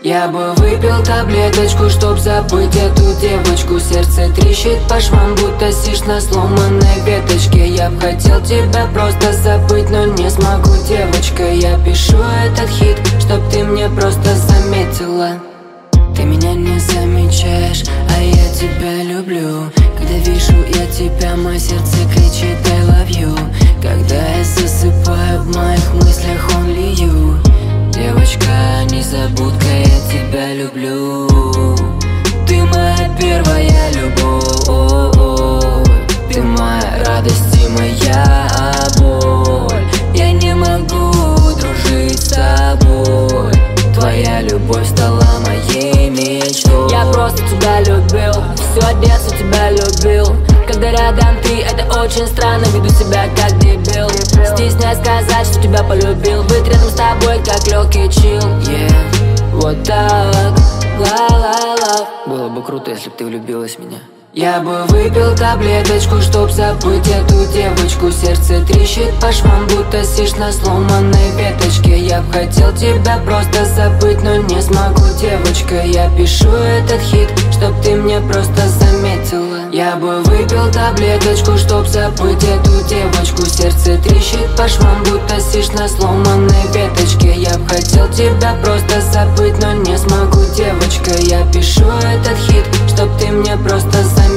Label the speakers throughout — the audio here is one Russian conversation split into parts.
Speaker 1: Я бы выпил таблеточку, чтоб забыть эту девочку. Сердце трещит по швам, будто сишь на сломанной веточке. Я б хотел тебя просто забыть, но не смогу, девочка. Я пишу этот хит, чтоб ты мне просто заметила. Ты меня не замечаешь, а я тебя люблю. Когда вижу я тебя, мое сердце кричит I love you. Когда я засыпаю, в моих мыслях only you. Девочка, незабудка, я тебя люблю. Ты моя первая любовь. Ты моя радость и моя боль. Я не могу дружить с тобой. Твоя любовь стала моей мечтой. Я просто тебя любил, всю детство тебя любил. Когда рядом ты, это очень странно, веду себя как дебил. Стесняюсь сказать, что тебя полюбил. Быть рядом с тобой, как легкий чил. Вот так, ла-ла-ла. Было бы круто, если бы ты влюбилась в меня. Я бы выпил таблеточку, чтоб забыть эту девочку. Сердце трещит по швам, будто сишь на сломанной веточке. Я б хотел тебя просто забыть, но не смогу, девочка. Я пишу этот хит, чтоб ты мне просто заметила. Я бы выпил таблеточку, чтоб забыть эту девочку. Сердце трещит по швам, будто сишь на сломанной веточке. Я б хотел тебя просто забыть, но не смогу, девочка. Я пишу этот хит, чтоб ты мне просто заметила.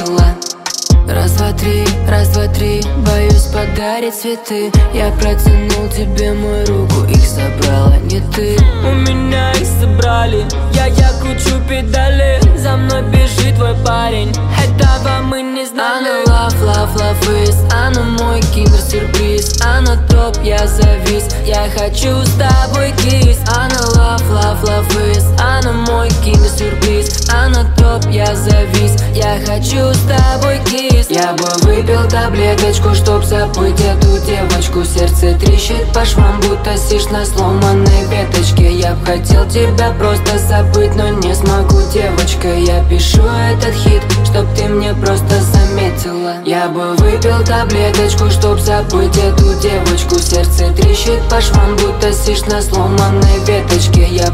Speaker 1: Раз, два, три, боюсь подарить цветы. Я протянул тебе мою руку, их забрала не ты.
Speaker 2: У меня их забрали, я кручу педали. За мной бежит твой парень, этого мы не знали.
Speaker 1: Она love is, она мой киндер-сюрприз. Она топ, я завис, я хочу с тобой кис. Она love is, она мой киндер-сюрприз. Она топ, я завис, я хочу с тобой кис. Я бы выпил таблеточку, чтоб забыть эту девочку. Сердце трещит по швам, будто сишь на сломанной веточке. Я б хотел тебя просто забыть, но не смогу, девочка. Я пишу этот хит, чтоб ты мне просто заметила. Я бы выпил таблеточку, чтоб забыть эту девочку. Сердце трещит по швам, будто сишь на сломанной веточке. Я